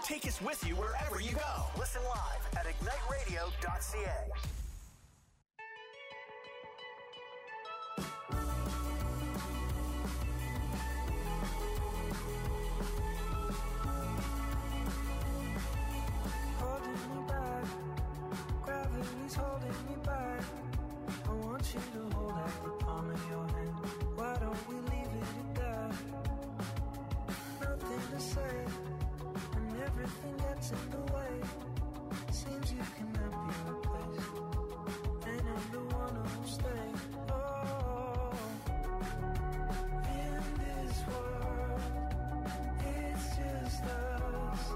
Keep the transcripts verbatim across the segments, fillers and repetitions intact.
Take us with you wherever you go. Listen live at ignite radio dot c a. Everything gets in the way. Seems you cannot be replaced, and I'm the one who'll stay. Oh, in this world, it's just us.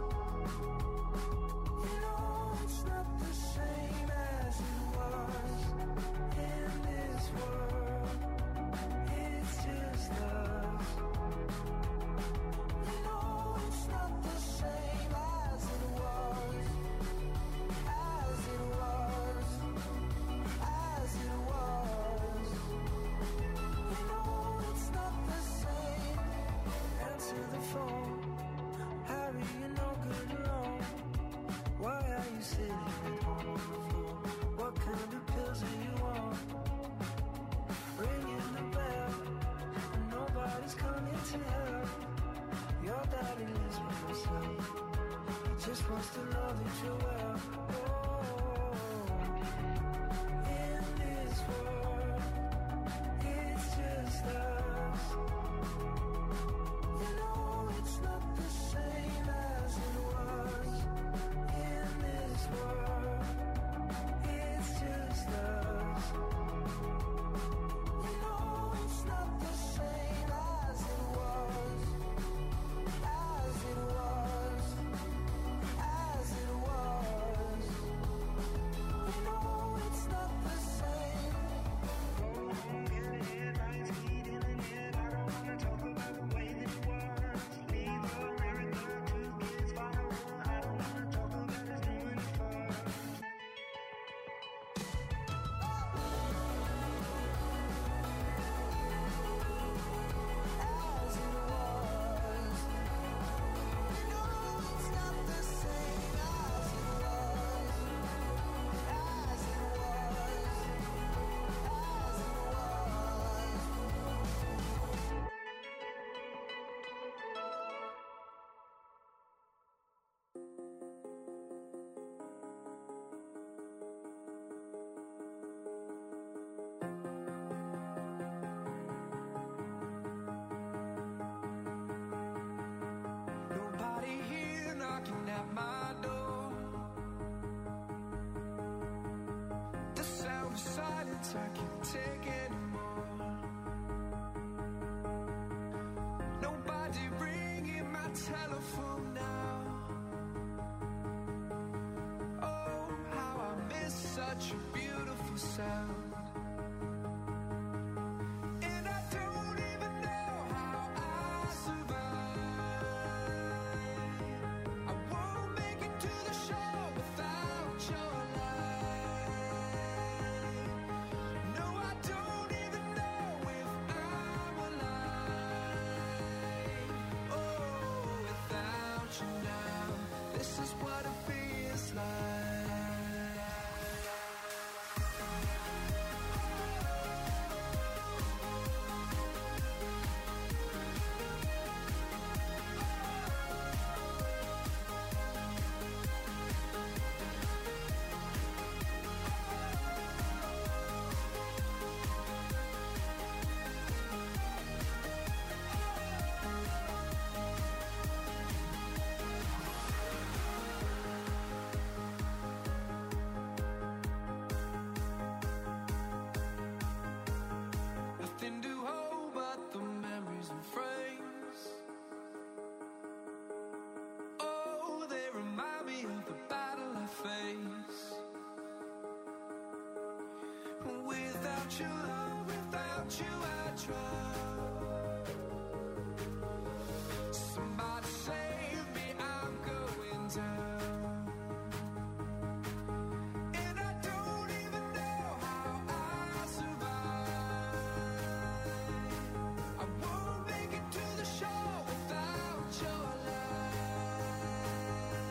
You know it's not the same as it was. In this world, it's just us. You know it's not the same. Just wants to know that you're well. Oh, in this world, it's just us. You know it's not the same as it was. In this world, it's just us. You know it's not the same as it was. As it was. As it was, you know it's not the same. In the headlines, heat in the head. I don't wanna talk about the way that it was. Leave America, two kids, follow one. I don't wanna talk about us doing it first. As it was, you know it's not the same. As it was, as it was, as it was. Nobody here knocking at my door. The sound of silence I can't take anymore. Nobody ringing my telephone now. Oh, how I miss such a beautiful sound. And I don't even know how I survive. I won't make it to the shore without your light. No, I don't even know if I'm alive. Oh, without you now, this is what it feels like. Nothing to hold but the memories and frames. Oh, they remind me of the battle I face. Without your love, without you I drown. Somebody save me, I'm going down. And I don't even know how I survive. I won't make it to the shore without your light.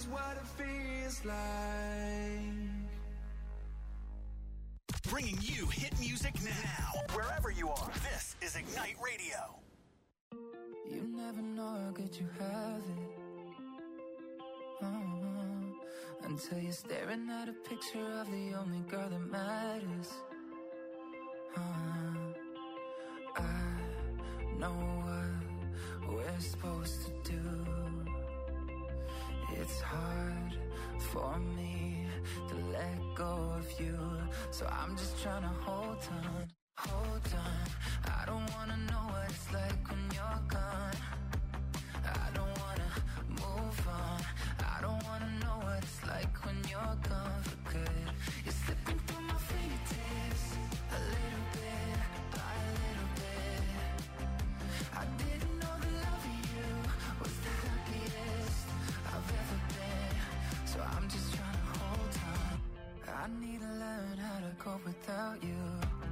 what it feels like. Bringing you hit music now, wherever you are. This is Ignite Radio. You never know how good you have it. Uh-huh. Until you're staring at a picture of the only girl that matters. Uh-huh. I know what we're supposed to do. It's hard for me to let go of you, so I'm just trying to hold on, hold on. I don't wanna know what it's like when you're gone. I don't wanna move on. I don't wanna know what it's like when you're gone for good. You're slipping through my fingertips, a little bit by a little bit. I didn't know the love of you was the happiest I've ever been, so I'm just trying to hold on. I need to learn how to cope without you.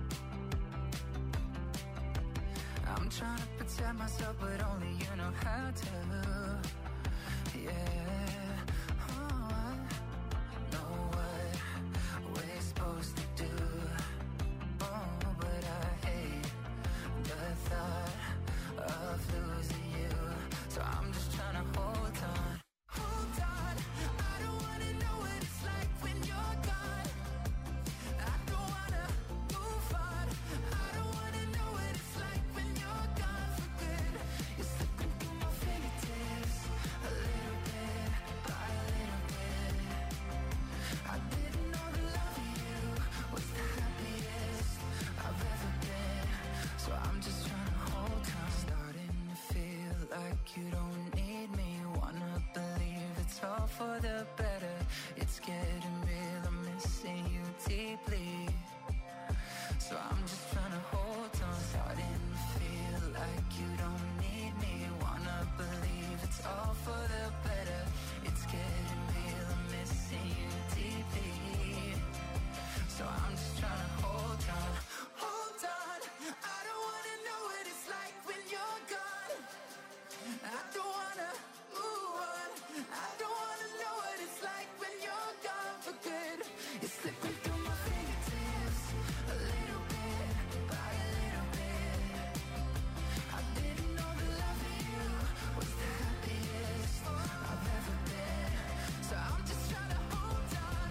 I'm trying to protect myself, but only you know how to. Yeah, oh, I know what we're supposed to do. Oh, but I hate the thought of losing you, so I'm just trying to hold on. Hold on, I don't wanna know what it's like when you're gone. I don't wanna move on. I don't wanna know what it's like when you're gone for good. You're slipping through my fingertips, a little bit by a little bit. I didn't know the love of you was the happiest I've ever been, so I'm just trying to hold on. Starting to feel like you don't need me. Wanna believe it's all for the better. It's getting real, I'm missing you deeply, so I'm just trying to hold on. Starting to feel like you don't need me. Wanna believe it's all for the better. It's getting real, I'm missing you deeply, so I'm just trying to hold on. Hold on, I don't wanna know what it's like when you're gone. I don't wanna move on. I don't wanna know what it's like when you're gone for good. It's slipping through my fingertips, a little bit by a little bit. I didn't know the love of you was the happiest I've ever been, so I'm just trying to hold on.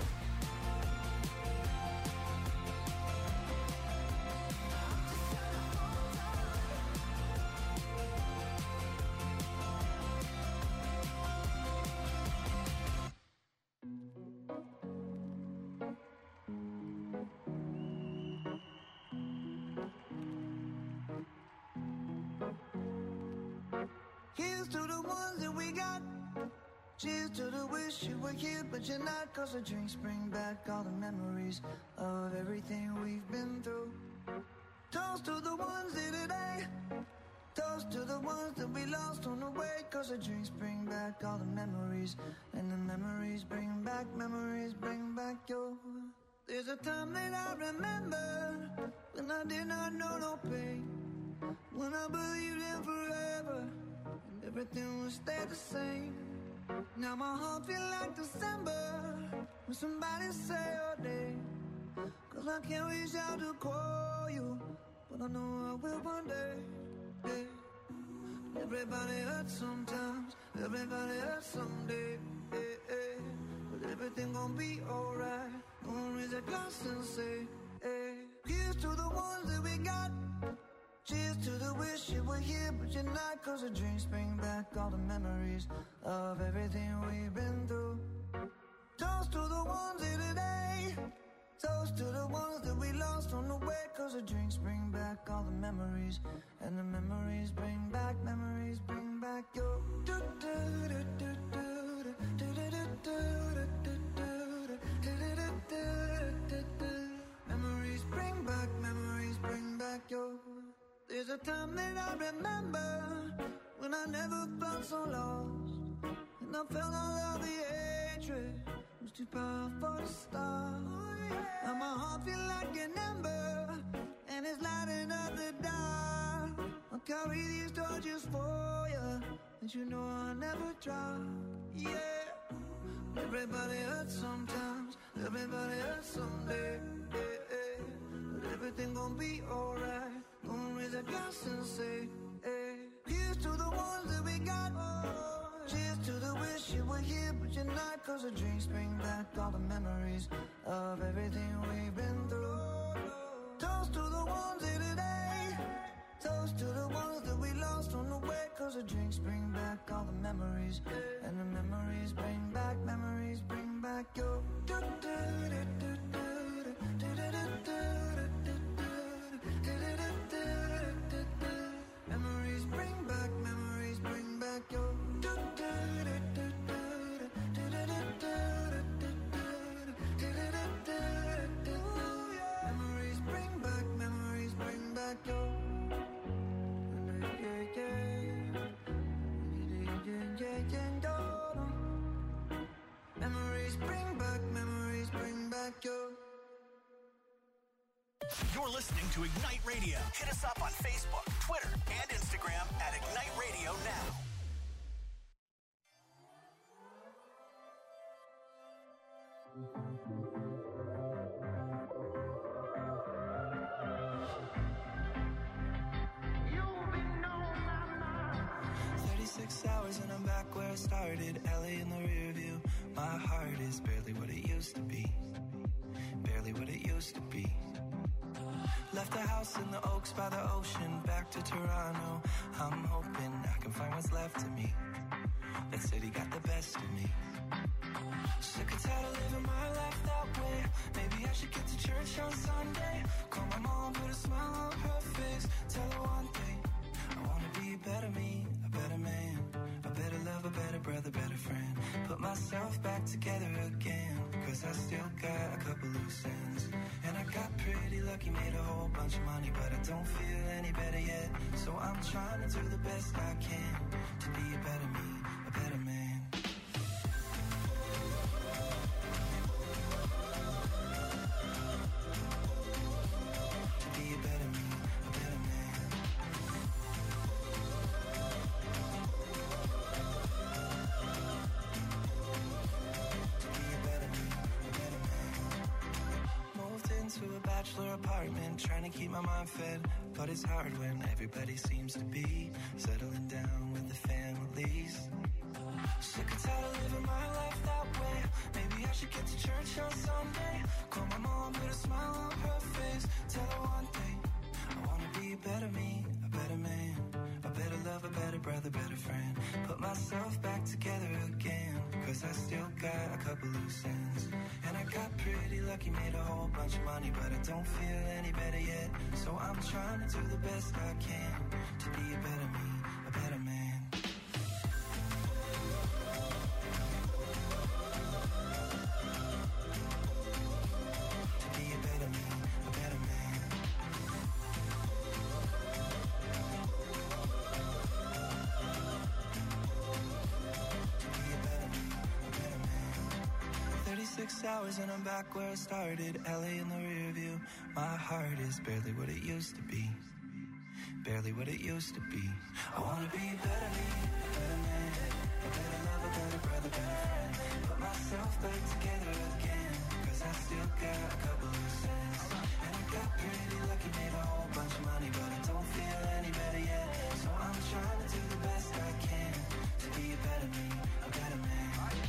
I'm just trying to hold on. Here's to the ones that we got. Cheers to the wish you were here, but you're not. Cause the drinks bring back all the memories of everything we've been through. Toast to the ones here today. Toast to the ones that we lost on the way. Cause the drinks bring back all the memories. And the memories bring back, memories bring back your. There's a time that I remember when I did not know no pain. When I believed in forever and everything would stay the same. Now my heart feel like December when somebody say your name. Cause I can't reach out to call you, but I know I will one day. Yeah. Everybody hurts sometimes, everybody hurts someday. Yeah, yeah. But everything gon' be alright. Gonna raise a glass and say, hey. Here's to the ones that we got. Cheers to the wish you were here, but you're not. Cause the drinks bring back all the memories of everything we've been through. Toast to the ones here today. Toast to the ones that we lost on the way. Cause the drinks bring back all the memories. And the memories bring back, memories bring back your. Memories bring back, memories bring back your. There's a time that I remember when I never felt so lost. And I felt all of the hatred was too powerful to stop. Now my heart feel like an ember, and it's lighting up the dark. I'll carry these torches for you, and you know I'll never drop. Yeah, Everybody hurts sometimes, everybody hurts someday. Yeah, yeah. But everything gon' be alright. Gonna raise a glass and say, hey. Here's to the ones that we got. Cheers to the wish you were here, but you're not. Cause the drinks bring back all the memories of everything we've been through. Toast to the ones here today. Toast to the ones that we lost on the way. Cause the drinks bring back all the memories. And the memories bring back, memories bring back your. Memories bring back, memories bring back your. Memories bring back, memories bring back your. Memories bring back, memories bring back your. You're listening to Ignite Radio. Hit us up on Facebook, Twitter, and Instagram at Ignite Radio Now. thirty-six hours and I'm back where I started. L A in the rear view. My heart is barely what it used to be. Barely what it used to be. Left the house in the Oaks by the ocean. Back to Toronto. I'm hoping I can find what's left of me. That city got the best of me. Sick and tired of living my life that way. Maybe I should get to church on Sunday. Call my mom, put a smile on her face. Tell her one thing, I wanna be a better me, a better man, a better lover, better brother, better friend. Put myself back together again. Cause I still got a couple loose ends. And I got pretty lucky, made a whole bunch of money, but I don't feel any better yet. So I'm trying to do the best I can to be a better me, a better man. To a bachelor apartment, trying to keep my mind fed, but it's hard when everybody seems to be settling down with the families. Sick and tired of living my life that way. Maybe I should get to church on Sunday. Call my mom, put a smile on her face. Tell her one thing, I wanna be a better me, a better man, a better lover, better brother, better friend. Put myself back together again. Cause I still got a couple loose ends. And I got pretty lucky, made a whole bunch of money, but I don't feel any better yet. So I'm trying to do the best I can to be a better me, a better man. To be a better me, a better man. thirty-six hours and I'm back where I started. L A in the rear view. My heart is barely what it used to be. Barely what it used to be. I wanna be a better me, a better man, a better lover, better brother, better friend. Put myself back together again. Cause I still got a couple loose ends. And I got pretty lucky, made a whole bunch of money, but I don't feel any better yet. So I'm trying to do the best I can to be a better me, a better man.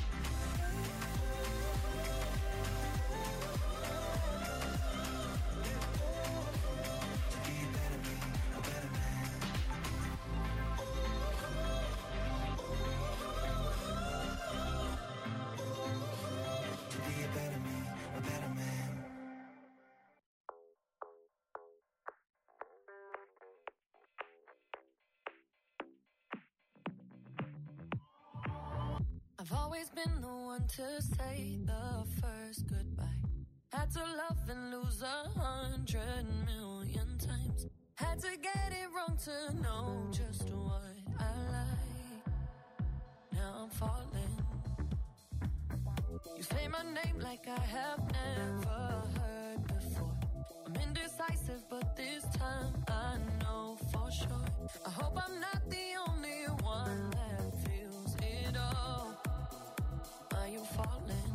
I've always been the one to say the first goodbye. Had to love and lose a hundred million times. Had to get it wrong to know just what I like. Now I'm falling. You say my name like I have never heard before. I'm indecisive, but this time I know for sure. I hope I'm not the only one that feels it all. Are you falling?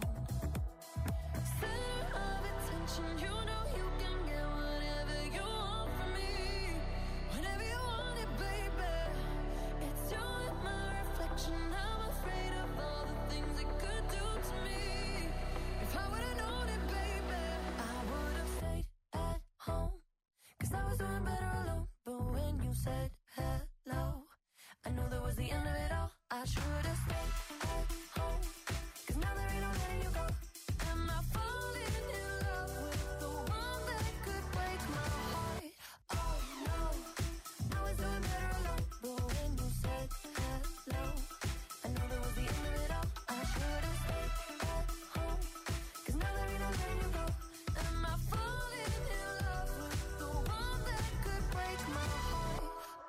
doing better alone. But when you said hello, I knew that was the end of it all. I should have stayed at home, 'cause now there ain't no letting you go. Am I falling in love with the one that could break my heart? Oh no, I was doing better alone. But when you said hello, I knew that was the end of it all. I should have stayed at home, 'cause now there ain't no letting you go. Am I falling in love with the one that could break my heart?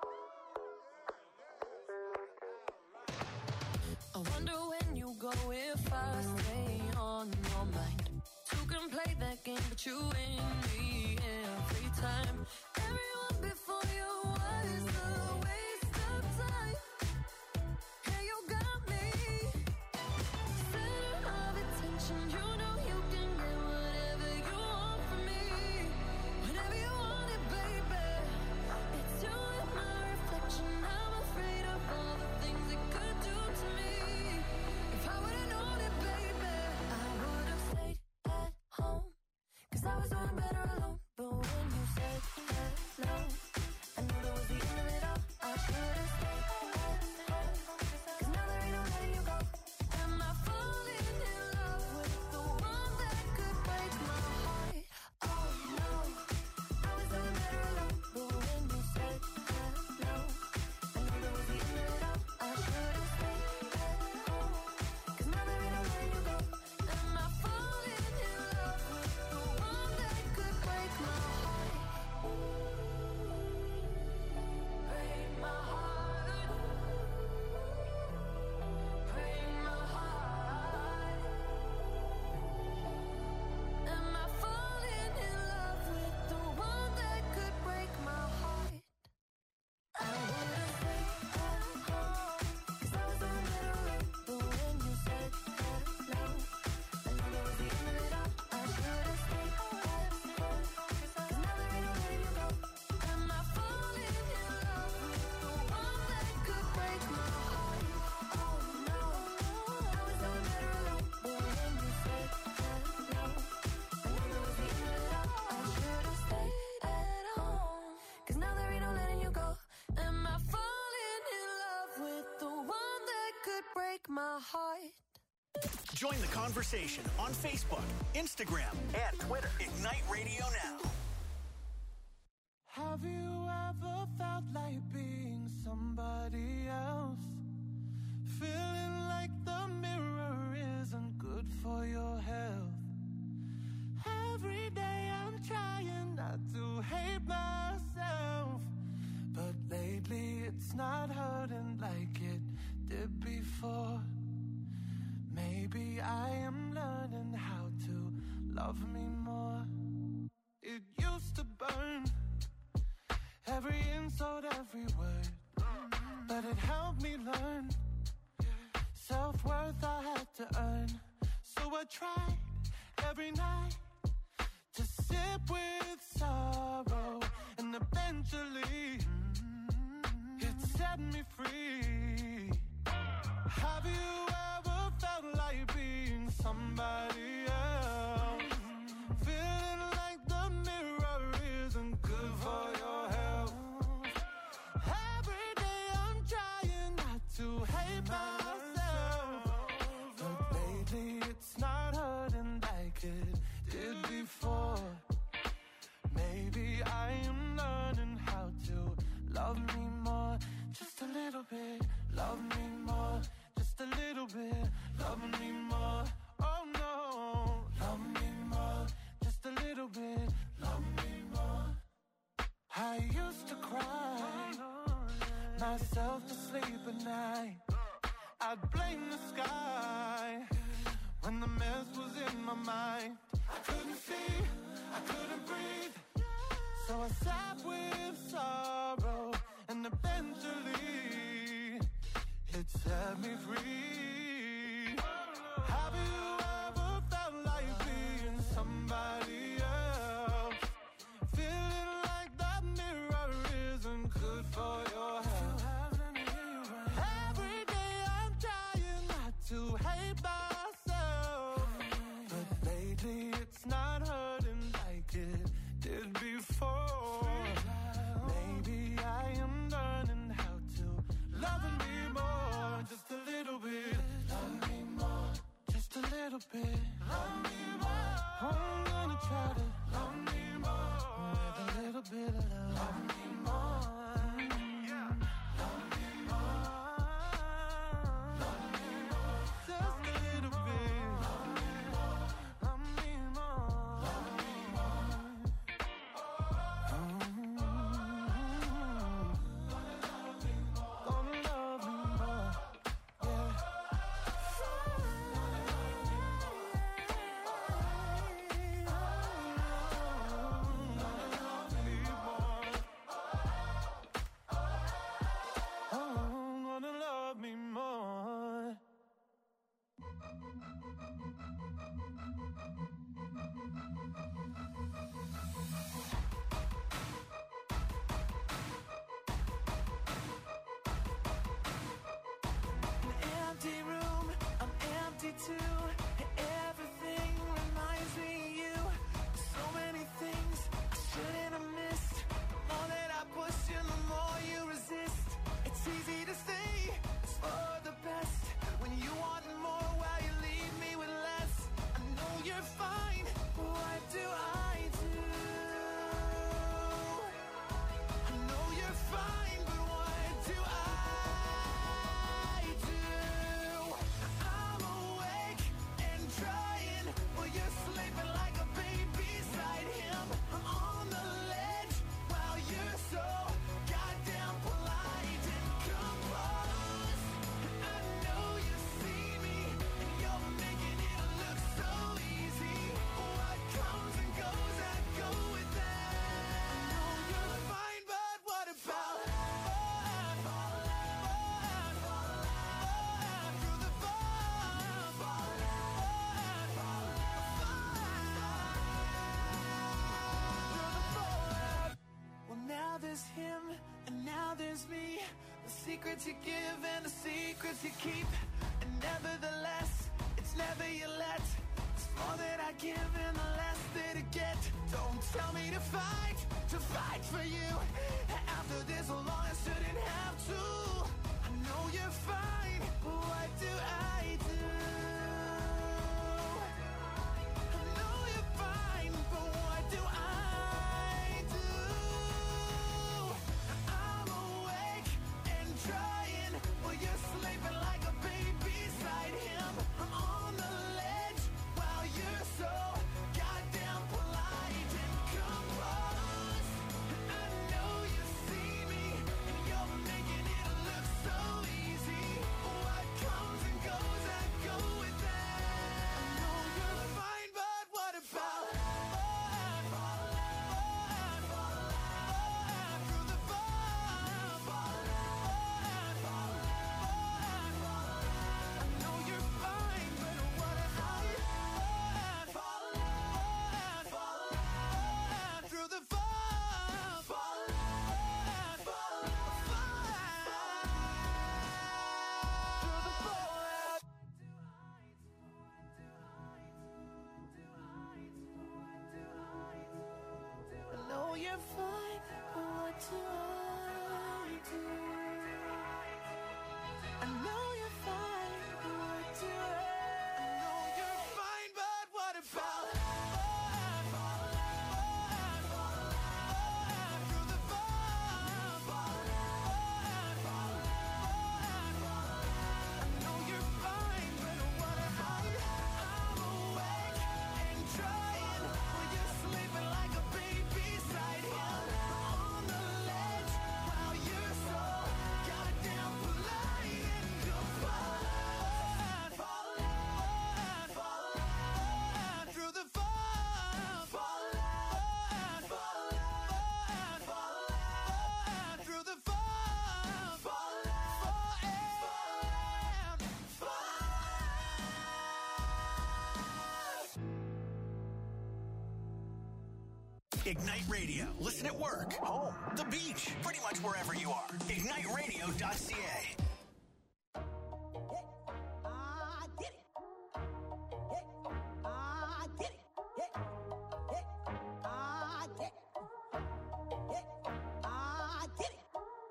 I wonder when you go if I stay on your mind. Two can play that game, but you win me every time. Everyone before you was a waste of time. Hey, you got me center of attention. You know you can get whatever you want from me, whenever you want it, baby. It's you and my reflection. I'm afraid of all the things it could do to me. If I would've known it, baby, I would've stayed at home, 'cause I was doing better alone. But when you said hello, I knew that was the end of it all. I should've stayed at home, 'cause now there ain't no letting you go. Am I falling in love with the one that could break my heart? Oh no, I was doing better alone. But when you said hello, I knew that was the end of it all. I should've stayed at home, 'cause now there ain't no letting you go. Am I falling in love with the one that could break my heart? Break my heart. Break my heart. Am I falling in love with the one that could break my heart? I would've stayed at home, 'cause I was doing better alone. But when you said hello, I knew that was the end of it all. I should've stayed at home, 'cause now there ain't no letting you go. Am I falling in love with the one that could break my heart? Oh no, I was doing better alone. But when you said hello, I knew that was the end of it all. I should've stayed at home, 'cause now there ain't no letting you go. Am I falling in love with the one that could break my heart? Join the conversation on Facebook, Instagram, and Twitter. Ignite Radio Now. Have you ever felt like being somebody else? Feeling like the mirror isn't good for your health. Every day I'm trying not to hate myself, but lately it's not hurting like it did before. Maybe I am learning how to love me more. It used to burn, every insult, every word, but it helped me learn self-worth I had to earn. So I tried every night to sit with sorrow, and eventually it set me free. Have you ever felt like being somebody else? Feeling like the mirror isn't good for your health. Every day I'm trying not to hate myself, but lately it's not hurting like it did before. Maybe I am learning how to love me more, just a little bit. Love me more, just a little bit. Love me more, oh no. Love me more, just a little bit. Love me more. I used to cry myself to sleep at night. I'd blame the sky when the mess was in my mind. I couldn't see, I couldn't breathe, so I sat with sorrow, and eventually it set me free. Have you ever felt like being somebody else? Feeling like that mirror isn't good for your health. Every day I'm trying not to hate myself, but lately it's not hurting like it did before. was him, and now there's me. The secrets you give and the secrets you keep. And nevertheless, it's never you let. It's more that I give and the less that I get. Don't tell me to fight, to fight for you. After this so long, I shouldn't have to. I know you're fine, but what do I do? I know you're fine, but what do I do? I'm awake and trying while you're sleeping like a baby beside him. I'm on the ledge while you're so goddamn polite and composed. I know you see me and you're making it look so easy. What comes and goes, I go with that. I know you're fine, but what about fun? Fun, fun, fun, through the fun, fun, fun, fun, fun. I know you're fine, but what about fun? Fun, fun, fun, through the fun, fun, fun, fun, through the fun. I know you're fine, but what do I do? I know you're fine, but what do I? I know you're fine, but what about fun? Fun, fun, fun, through the fun, fun, fun, fun, fun. I know you're fine, but what about I'm awake and trying while you're sleeping like a baby beside him. On the ledge while you're so goddamn polite and composed. Fall, fall, fall, through the fall, fall, fall, fall, fall, through the fall, fall, fall, fall. Ignite Radio. Listen at work, home, the beach, pretty much wherever you are. ignite radio dot c a. I did it. I did it. I did it. I did it.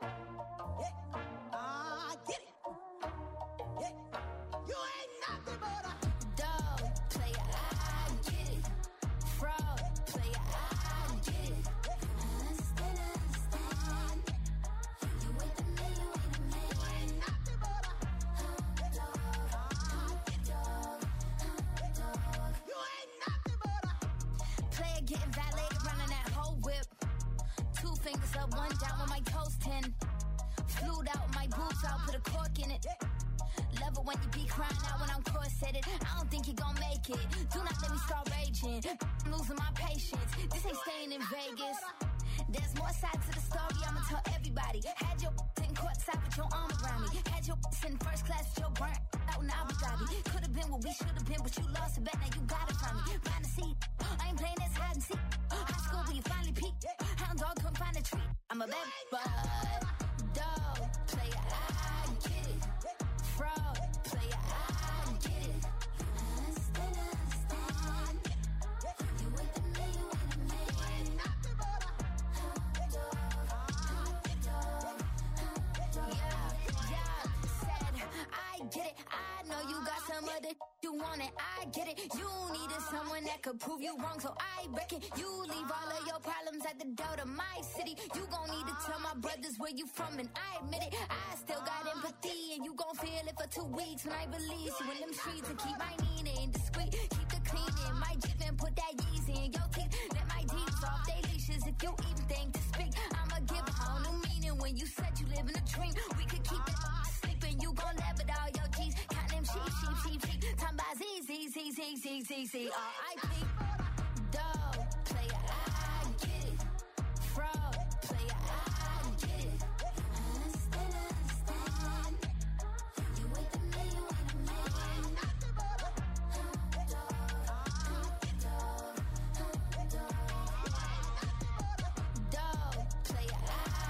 I did it. You ain't nothing but a Dog player, I get it. Fraud player, I get it. Understand, understand. You with the man, you with the man. nothing but a Dog, dog, dog. you ain't nothing but a Player getting violated, running that whole whip. Two fingers up, one down with my toes ten. Flued out, my boobs out, put a cork in it. Love it when you be crying out when I'm corseted. I don't think you gon' make it. Do not let me start raging. I'm losing my patience. This ain't staying in Vegas. There's more sides to the story, I'ma tell everybody. Had your in courtside with your arm around me. Had your in first class with your burnt out in Abu Dhabi. Could've been what we should've been, but you lost it back, now you got it from me. Find a seat, I ain't playing this hide and seek. High school where you finally peaked. Hound dog couldn't find a treat. I'm a bad bud. Dog player, I get it. Fraud player, I get it. Understand, understand. You with the man, you with the man. nothing but a Yeah, yeah, said, I get it. I know you got some other you want it. I get it. You needed someone that could prove you wrong, so I reckon you leave all of your problems at the door to my city. You gon' need to tell my brothers where you from, and I admit it. I still got empathy, and you gon' feel it for two weeks when I release you in them streets and keep my meaning discreet. Keep the cleaning, my Jeep and put that Yeezy in your teeth. Let my deeds off they leashes if you even think to speak. I'ma give a whole new meaning when you said you live in a dream. We could keep it sleeping, you gon' laugh at all your G's. Count them sheep, sheep, sheep, sheep. Time by Z, Z, Z, Z, Z, Z, Z, R I P. Dog player, I get it. Fraud player, I get it. Understand, understand. You with the man, you with the man. Dog player, I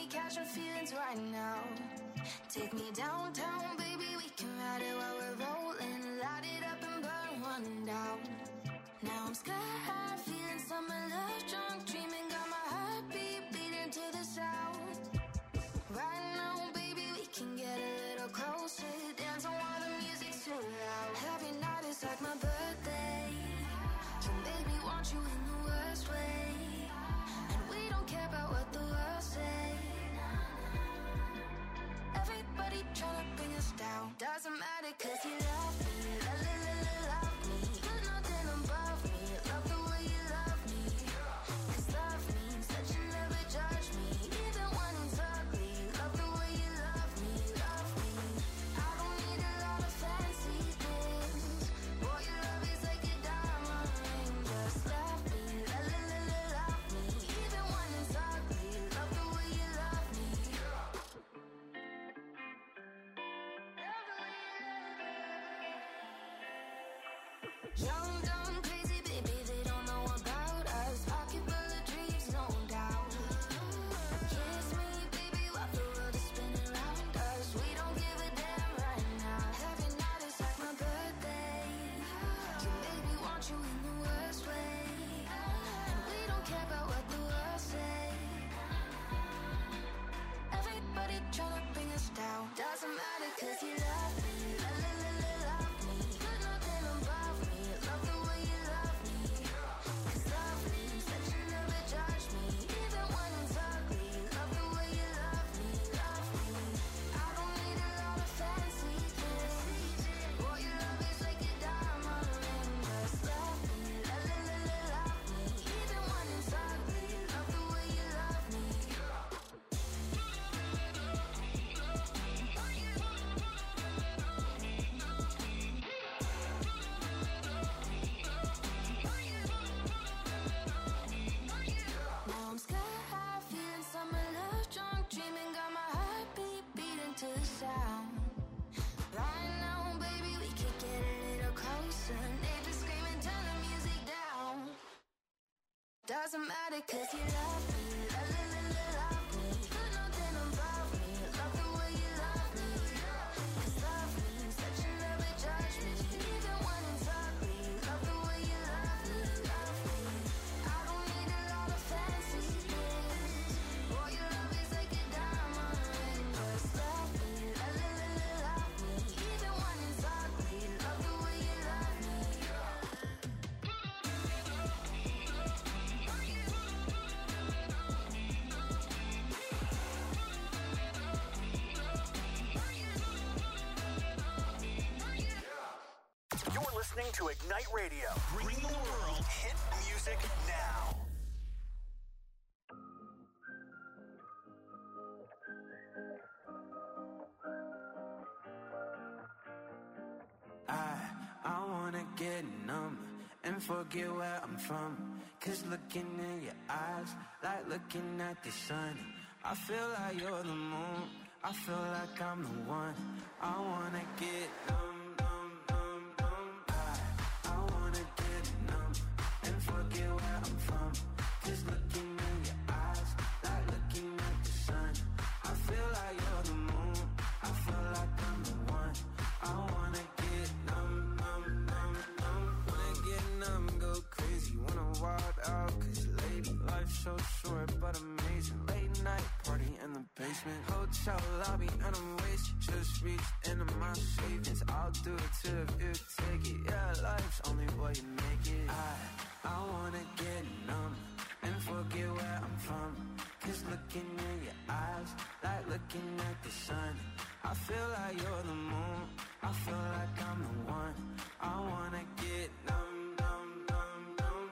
catching feelings right now. Take me downtown, baby, we can ride it while we're rolling. Light it up and burn one down. Now I'm sky high, feeling summer love, drunk, dreaming, got my heartbeat beating to the sound. Right now, baby, we can get a little closer, dancing while the music's too loud. Every night is like my birthday, you make me want you in the worst way, and we don't care about what the world say. Everybody tryna bring us down. Doesn't matter cause you love me, la la la la love me. You're nothing above me, love the way you love me. Cause love means that you never judge me, even when it's ugly. Love the way you love me, love me. I don't need a lot of fancy things, boy your love is like a diamond ring. Just love me, la la la la love me. Even when it's ugly, love the way you love me. Young, dumb, crazy, baby, they don't know about us. Pocket full of dreams, no doubt. Kiss me, baby, while the world is spinning around us. We don't give a damn right now. Every night is like my birthday, you make me want you in the worst way, and we don't care about what the world say. Everybody tryna bring us down. Doesn't matter cause you love me, la la la la love me. You're nothing above me, love the way you love me. Cause love means that you never judge me, even when it's ugly. Love the way you love me, love me. I don't need a lot of fancy things, boy your love is like a diamond ring. Just love me, la la la la love me. Even when it's ugly, love the way you love me. Now I'm sky high, feeling summer love, drunk, dreaming, got my heartbeat beating to the sound. Right now, baby, we could get a little closer. Neighbors screaming, turn the music down. Doesn't matter cause you love me, la la la la love me. You're nothing above me, love the way you love me. Cause love means that you never judge me, even when it's ugly. Love the way you love me, love me. I don't need a lot of fancy things, boy your love is like a diamond ring. Just love me, la la la la love me. Even when it's ugly, love the way you love me. You're listening to Ignite Radio, bringing the world hit music now. I, I wanna get numb and forget where I'm from. Cause looking in your eyes, like looking at the sun. I feel like you're the moon, I feel like I'm the one. I wanna get numb, numb, numb, numb. I, I wanna get numb and forget where I'm from. Cause looking in your eyes, like looking at the sun. I feel like you're the moon, I feel like I'm the one. I wanna get numb, numb, numb, numb. Wanna get numb, go crazy, wanna wild out. Cause lady, life's so short but amazing. Late night party in the basement, hotel lobby and I'm wasted. Just reached into my savings, I'll do it too if you take it. Yeah, life's only what you make it. I, I wanna get numb and forget where I'm from. Cause looking in your eyes, like looking at the sun. I feel like you're the moon, I feel like I'm the one. I wanna get numb, numb, numb, numb.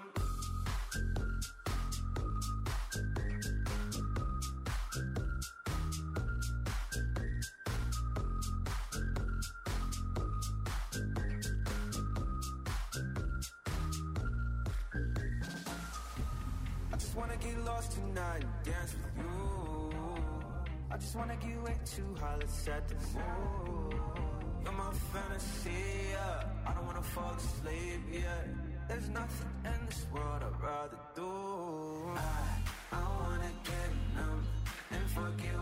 I just wanna get lost tonight and dance with you. I just wanna get way too high, let's set the mood. You're my fantasy, yeah. I don't wanna fall asleep, yeah. There's nothing in this world I'd rather do. I, I wanna get numb and forget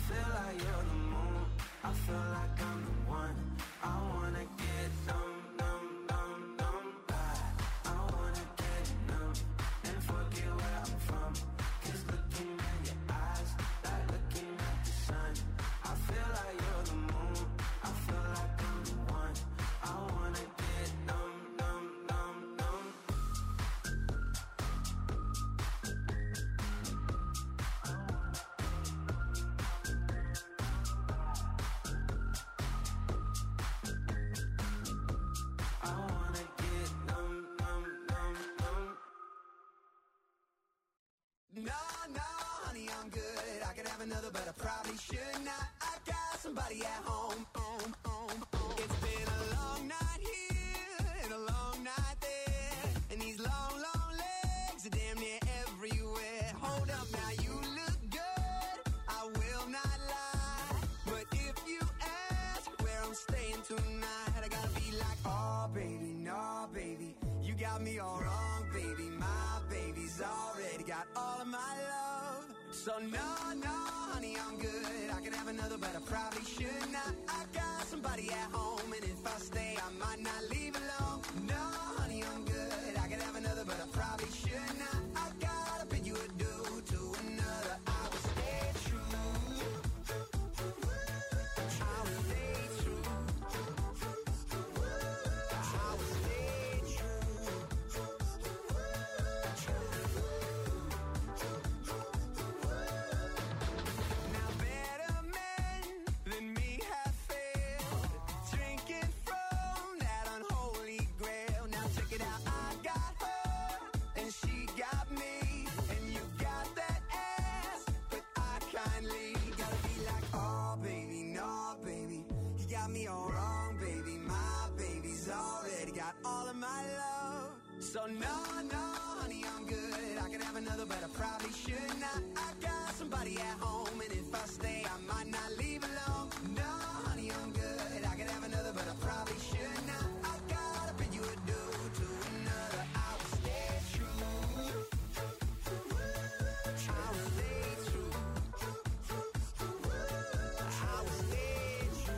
feel like you're the moon, I feel like I'm the one. I wanna get numb, numb, numb, numb. I, I wanna get numb and forget where I'm from. Cause looking in your eyes, like looking at the sun. I feel like you're the moon, I feel like I'm the one. I wanna get numb, numb, numb, numb. I wanna get numb, numb, numb, numb. No, no, honey, I'm good. I could have another, but I probably should not. I got somebody at home. home, home, home. It's been a long night here and a long night there, and these long, long legs are damn near everywhere. Hold up, now you look good, I will not lie. But if you ask where I'm staying tonight, I gotta be like, oh baby, no baby, you got me all wrong, baby. My baby's already got all of my love. So no, no, honey, I'm good. I could have another, but I probably should not. I got somebody at home, and if I stay, I might not leave alone. No, honey, I'm good. I could have another, but I probably should not. I gotta bid you adieu to another. I will stay true. I will stay true. I will stay true. Now better men than me have failed, drinking from that unholy grail. Now check it out, I got her and she got me, and you got that ass, but I kindly gotta be like, oh baby, no baby, you got me all wrong, baby. My baby's already got all of my love. So no, no, honey, I'm good. I could have another, but I probably should not. I got somebody at home, and if I stay, I might not leave alone. No, honey, I'm good. I could have another, but I probably should not. I gotta bid you adieu to another. I will stay true. I will stay true. I will stay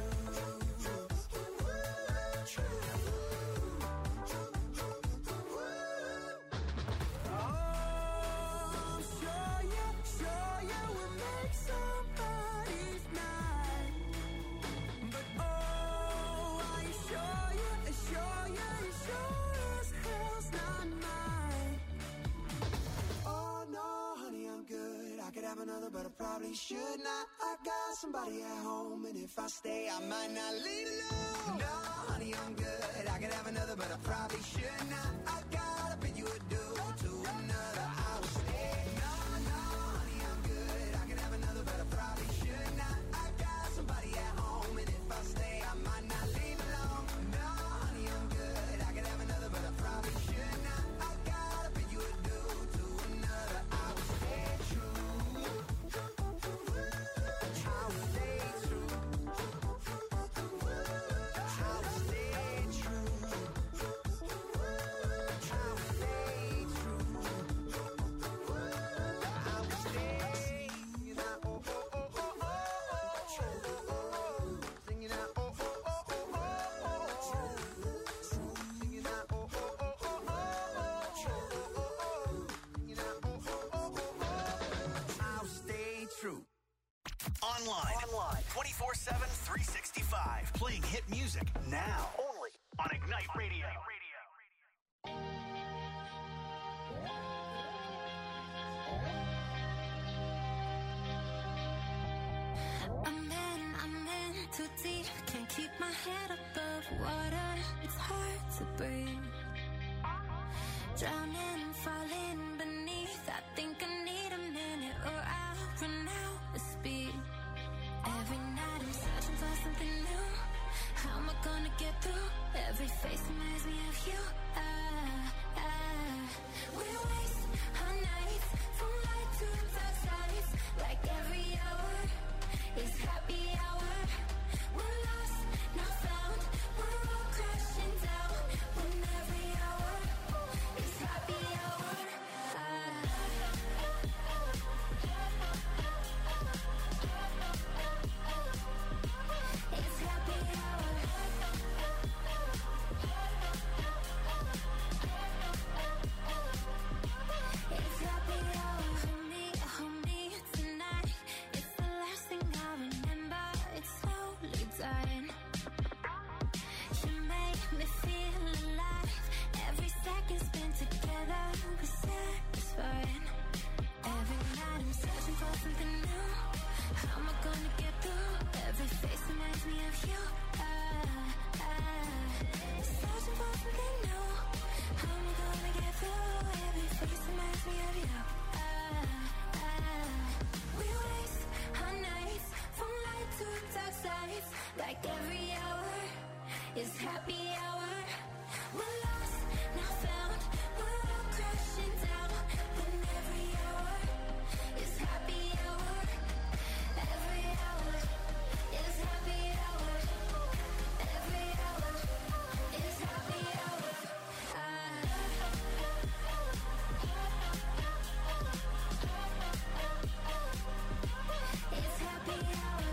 Oh, I'm sure you, sure you will make somebody's night. But oh, are you sure you, sure you, sure as hell's not mine? Oh no, honey, I'm good. I could have another, but I probably should not. I got somebody at home, and if I stay, I might not leave alone. No, honey, I'm good. I could have another, but I probably should not. I gotta bid you adieu to another. I will stay. No, no, honey, I'm good. I could have another, but I probably should not. I got somebody at home, and if I stay, I might not leave alone. No, honey, I'm good. I could have another, but I probably should not. I gotta bid you adieu to another. I will stay true. I will stay true. I will stay true. I will stay true. I will stay. Singing out, oh, oh, oh, oh, oh. Singing out, oh, oh, oh, oh, oh. Singing out, oh, oh, oh, oh, oh. Singing out, oh, oh, oh, oh, oh. I'll stay true. Online. Online. twenty-four seven, three sixty-five. Playing hit music now. Only on Ignite Radio. I'm in, I'm in too deep. Can't keep my head above water. It's hard to breathe. Drowning, falling beneath. I think I need a minute or I'll run out of speed. Every night I'm searching for something new. How am I gonna get through? Every face reminds me of you. Ah, ah. We waste our nights from light to dark sides. Like every hour is happy hour. We're lost, not found. We're all crashing down. When every hour is happy hour. Ah. happy hour. We're lost, now found. We're all crashing down. When every hour is happy hour. Every hour is happy hour. Every hour is happy hour. It's happy hour.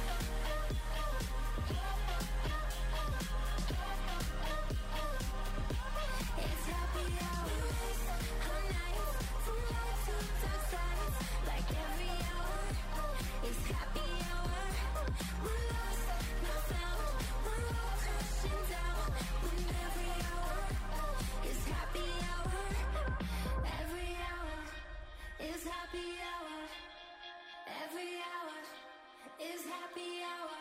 It's happy hour. We waste our nights from light to dark sides. Like every hour is happy hour. We're lost, not found. We're all crashing down. When every hour is happy hour. Every hour is happy hour. Every hour is happy hour.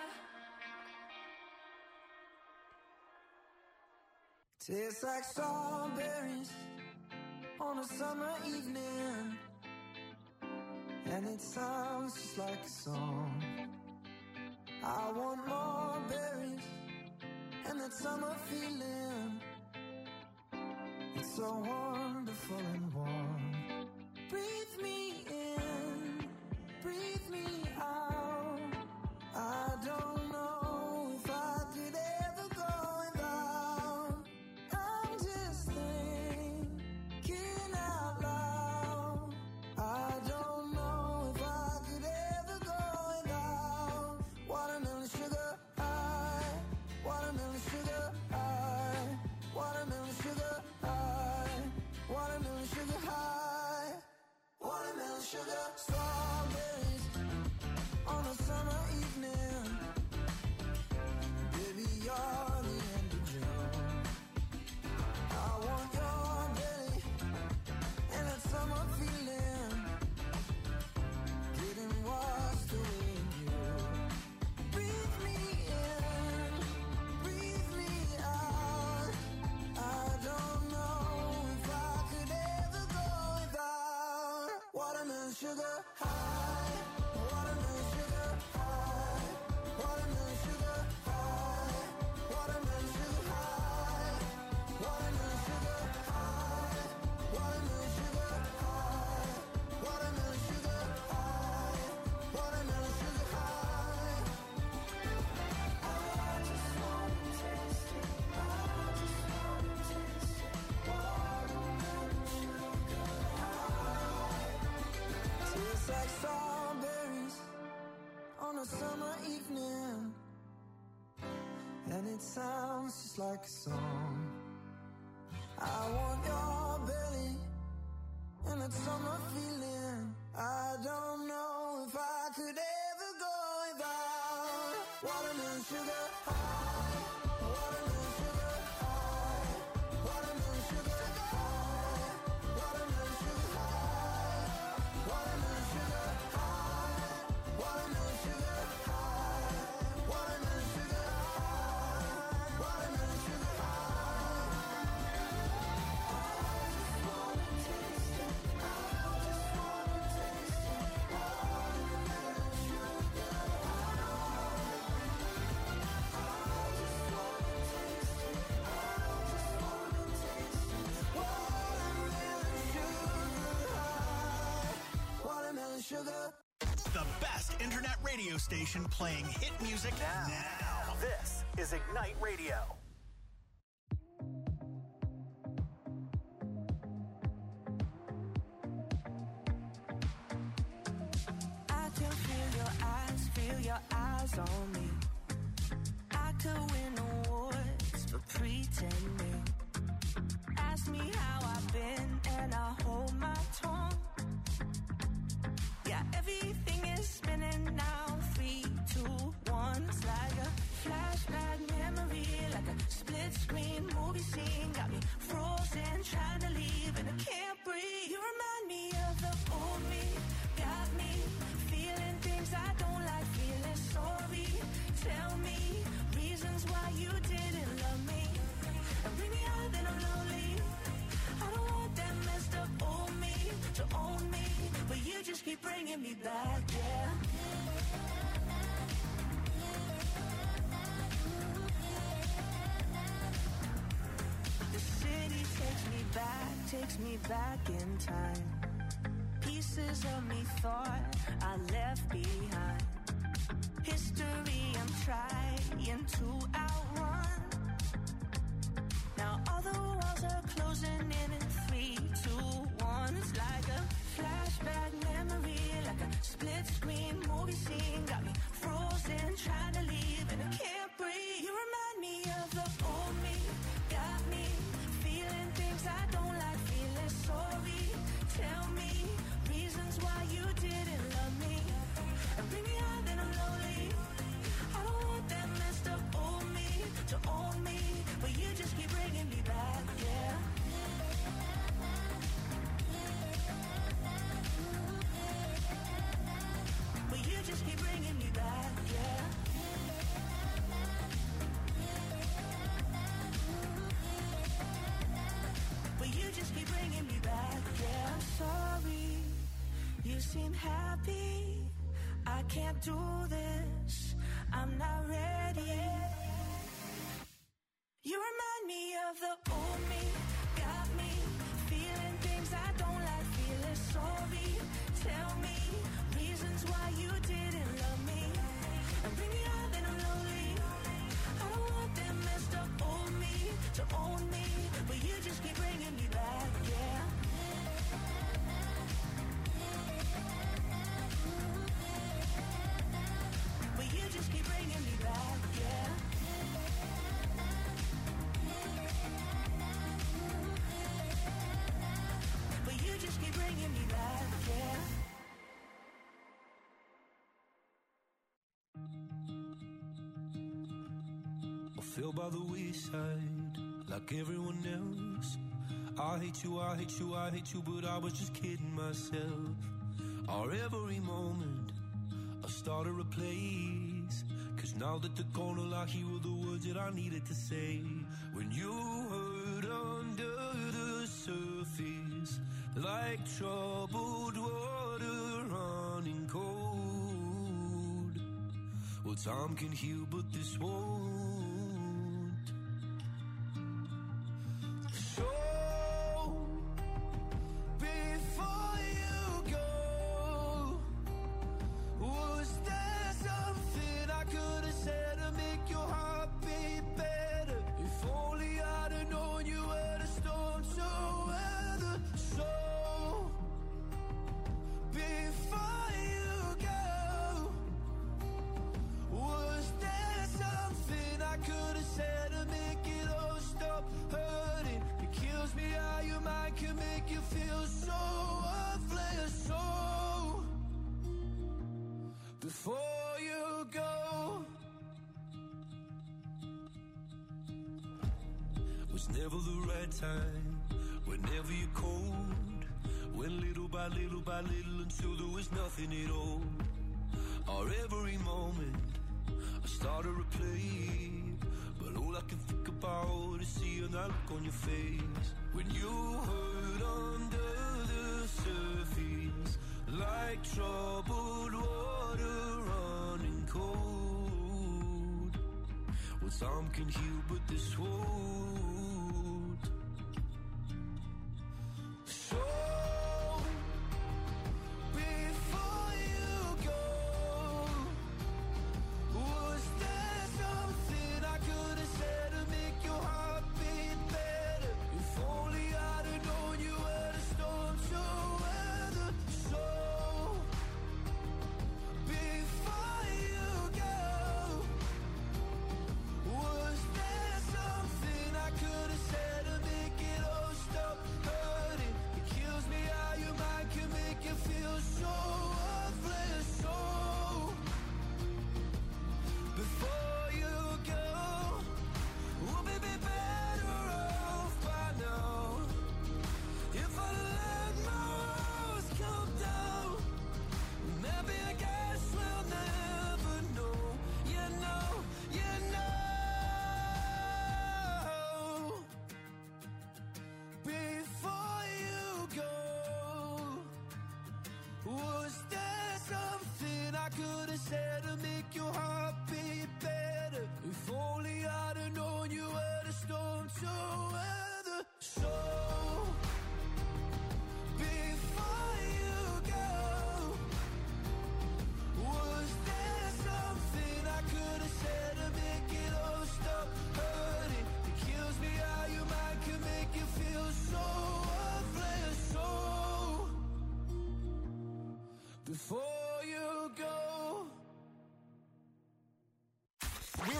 Tastes like strawberries on a summer evening, and it sounds just like a song. I want more berries and that summer feeling. It's so wonderful and warm. Breathe me in, breathe me out. I don't know if I could ever go without. I'm just thinking out loud. I don't know if I could ever go without. Watermelon sugar high, watermelon sugar high, watermelon sugar high, watermelon sugar high, watermelon sugar. Strawberries on a summer evening. Baby, you're the end of June. I want your belly and that summer feeling. Getting washed away in you. Breathe me in, breathe me out. I don't know if I could ever go without. Watermelon sugar high, watermelon sugar high, watermelon sugar high, watermelon sugar high, watermelon sugar high, watermelon sugar high, watermelon sugar high, watermelon sugar high. I just wanna taste it. I just wanna taste it. Watermelon sugar high. Tastes like strawberries on a summer evening, and it sounds just like a song. I want your belly and that summer feeling. I don't know if I could ever go without. Watermelon sugar high, watermelon sugar high, watermelon sugar high, watermelon sugar high, watermelon sugar high, watermelon sugar high, watermelon sugar high, watermelon sugar high. I just wanna taste it. I just wanna taste it. Watermelon sugar high. I just wanna taste it. I just wanna taste it. Watermelon sugar high. Watermelon sugar. The best internet radio station playing hit music now. now. This is Ignite Radio. I can feel your eyes, feel your eyes on me. I could win awards for pretending. Ask me how I've been and I hold my tongue. Yeah, everything is spinning now. Three, two, one. It's like a flashback memory, like a split screen movie scene. Got me frozen, trying to leave, and I can't breathe. You remind me of the old me. Got me feeling things I don't like, feeling sorry. Tell me reasons why you didn't love me. And bring me out, then I'm lonely. I don't want that messed up old me to own me, but you just keep bringing me back, yeah. takes me back in time. Pieces of me thought I left behind. History I'm trying to outrun. Now all the walls are closing in in three, two, one. It's like a flashback memory, like a split screen movie scene. Got me frozen, trying to leave and I can't breathe. You remind me of the old me, got me feeling things I don't like, feeling sorry. Tell me reasons why you didn't love me, and bring me out then I'm lonely. I don't want that messed up old me to own me, but you just keep bringing me back, yeah. But you just keep bringing me back, yeah. But you just keep bringing me back, yeah. I'm sorry, you seem happy. I can't do this, I'm not ready. You remind me of the old me, got me feeling things I don't like, feeling sorry. Tell me reasons why you didn't love me, and bring me out then I'm lonely. I don't want that messed up old me to own me, but you just keep bringing me back, yeah. But you just keep bringing me back, yeah. But you just keep bringing me back, yeah. I feel by the wayside like everyone else. I hate you, I hate you, I hate you, but I was just kidding myself. Our every moment I started a place, cause now that they're gone, all I hear were the words that I needed to say. When you hurt under the surface, like troubled water running cold. Well, time can heal, but this won't. So before you go, was there something I could have said to make your heart beat better? If only I'd have known you were the storm to weather. So before you go, was there something I could have said to make it all stop hurting? It kills me how your mind can make you feel so worthless. So before you go, was never the right time, whenever you're cold, when little by little by little until there was nothing at all. Our every moment I started to play, but all I can think about is seeing that look on your face. When you hurt under the surface, like troubled water running cold. Well, time can heal, but this won't. So before you go, was there something I could have said to make your heart beat better? If only I'd have known you were the storm to weather. So before you go, was there something I could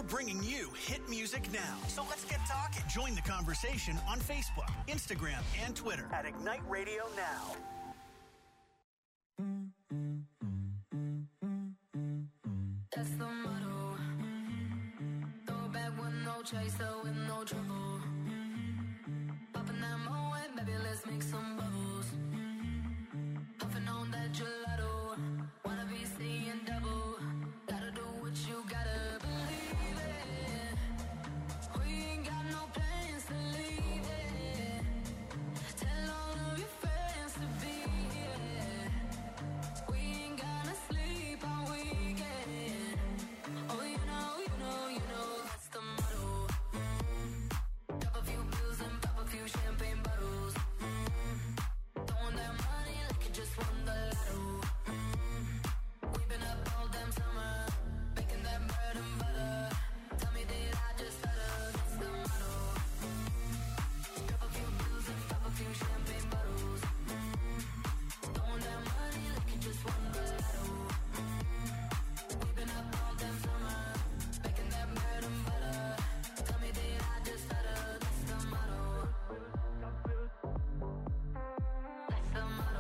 bringing you hit music now. So let's get talking. Join the conversation on Facebook, Instagram, and Twitter at Ignite Radio Now. That's the motto. Throw back with no chaser, with no trouble. Popping that Moet, baby, let's make some bubbles. Puffing on that gelato. Wanna be seeing double. Gotta do what you gotta believe it. We ain't got no plans to leave it. Tell all of your friends to be here. We ain't gonna sleep all weekend. Oh, you know, you know, you know, that's the motto. Drop a few pills and pop a few champagne bottles. Throwing that money like you just won the lotto. We've been up all damn summer, making that bread and butter. Tell me, did I just stutter? That's the motto. Drop a few pills and pop a few champagne bottles. Throwing that money like you just won the lotto. We've been up all damn summer, making that bread and butter. Tell me, did I just stutter? That's the motto. That's the motto.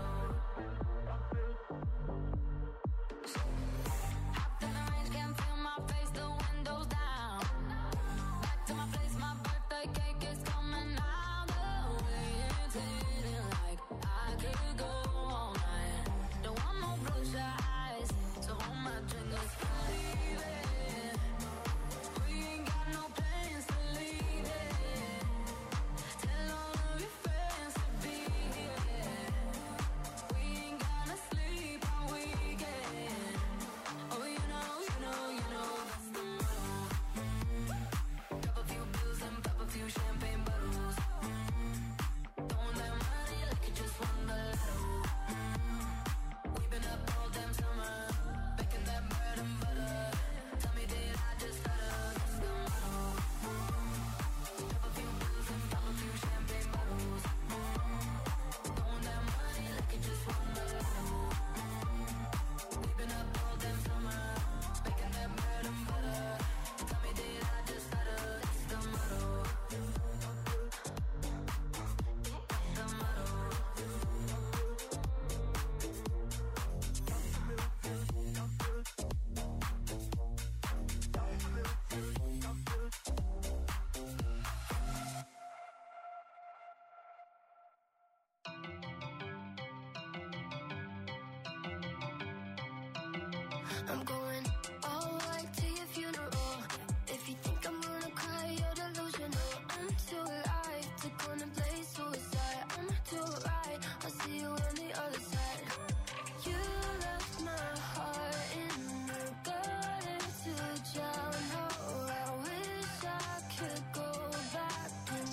Hopped in the range, can't feel my face, the windows down. Back to my place, my birthday cake is coming out. The way it's hitting like I could go all night. Don't want no bloodshot eyes, so hold my drink, let's believe it. We ain't got no plans to leave it. Tell all of your friends to be here. We ain't gonna sleep all weekend. Oh, you know, you know, you know, that's the motto. Drop a few pills and pop a few champagne bottles. Throwing that money like you just won the lotto. We've been up all damn summer, making that bread and butter. Tell me, did I just stutter? That's the motto. Drop a few pills and pop a few champagne bottles. Throwing that money like you just won the lotto. We've been up all damn summer, making that bread and butter. Tell me, did I just stutter? That's the motto. That's the motto. I'm going all white to your funeral. If you think I'm gonna cry, you're delusional. I'm too alive to contemplate suicide. I'm too right, I'll see you on the other side. You left my heart in the gutter to drown. Oh, I wish I could go back in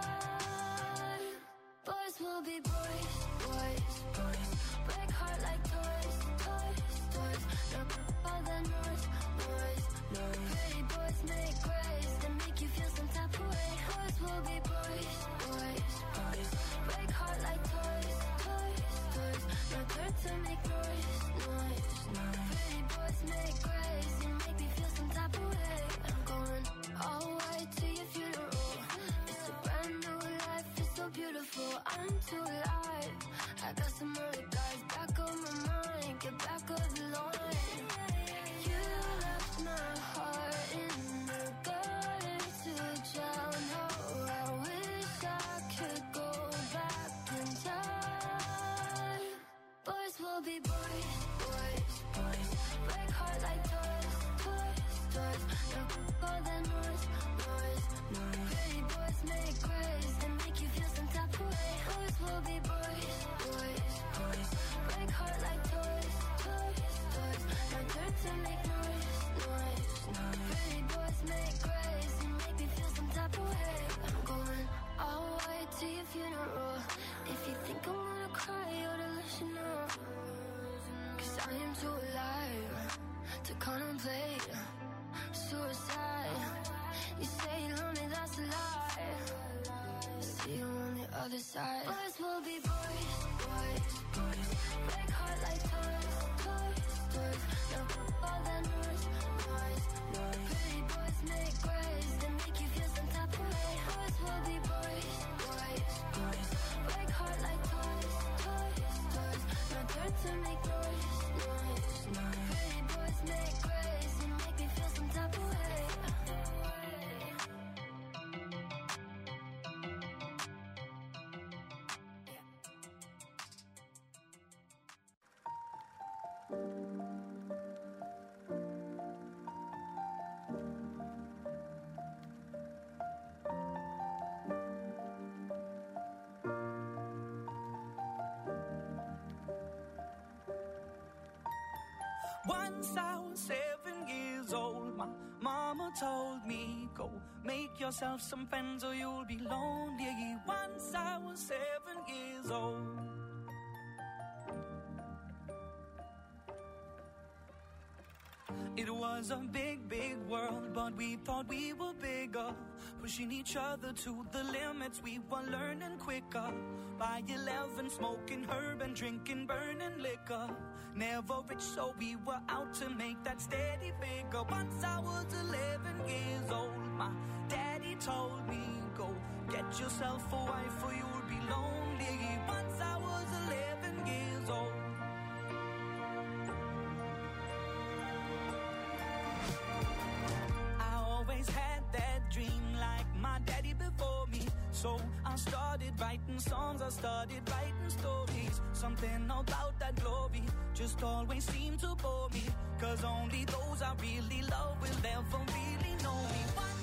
time. Boys will be boys, boys, boys. Break heart like toys, toys, toys. No, all the noise, noise, noise. Pretty boys make grace and make you feel some type of way. Boys will be boys, boys, boys. Break heart like toys, toys, toys. No turn to make noise, noise, noise. Pretty boys make grace and make me feel some type of way. I'm going all white to your funeral. It's a brand new life, it's so beautiful. I'm too alive. I got some other guys back on my mind. Get back on the line. You left my heart in the gutter to drown. Oh, I wish I could go back in time. Boys will be boys, boys, boys. Break heart like toys, toys, toys. No, all the noise, noise, noise. Pretty boys make grace and make you feel some type of way. Boys will be boys, boys, boys. Break heart like toys, toys, toys. No turn to make noise, noise, noise. Pretty boys make grace and make me feel some type of way. I'm going all white to your funeral. If you think I'm gonna cry, you're delusional. Cause I am too alive to contemplate suicide. You say you're lonely, that's a lie. See you on the other side. Boys will be boys, boys, boys. Break heart like toys, toys, toys. No, all that noise, noise, noise. Pretty boys make grace, they make you feel some type of way. Boys will be boys, boys, boys. Break heart like toys, toys, toys. No turn to make noise, noise, noise. Pretty boys make grace, they make me feel some type of way. Once I was seven years old, my mama told me, go make yourself some friends or you'll be lonely. Once I was seven years old. It was a big, big world, but we thought we were bigger. Pushing each other to the limits, we were learning quicker. By eleven, smoking herb and drinking burning liquor. Never rich, so we were out to make that steady figure. Once I was eleven years old, my daddy told me, go get yourself a wife or you'll be lonely. Once I was eleven years old. Always had that dream like my daddy before me. So I started writing songs, I started writing stories. Something about that glory just always seemed to bore me. Cause only those I really love will ever really know me. One